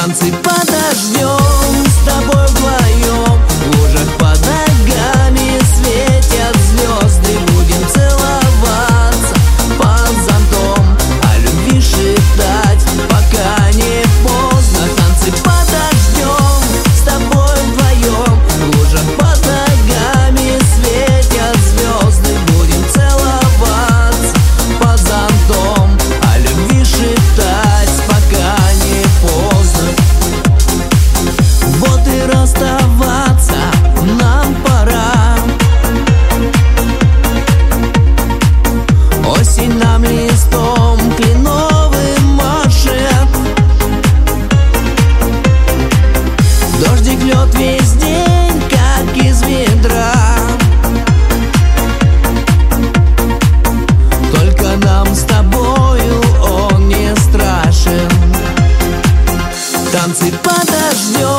Танцы подождем с тобой вдвоем. В лужах под ногами светят звезды. Будем целоваться под зонтом, о любви шептать, пока не поздно. Танцы подождем с тобой вдвоем. В лужах под ногами светят звезды. Будем целоваться под зонтом, о любви шептать, пока не поздно. Вот и расставаться нам пора. Осень нам листом кленовым машет. Дождик льет весь день, как из ведра. Только нам с тобою он не страшен. Танцы подождем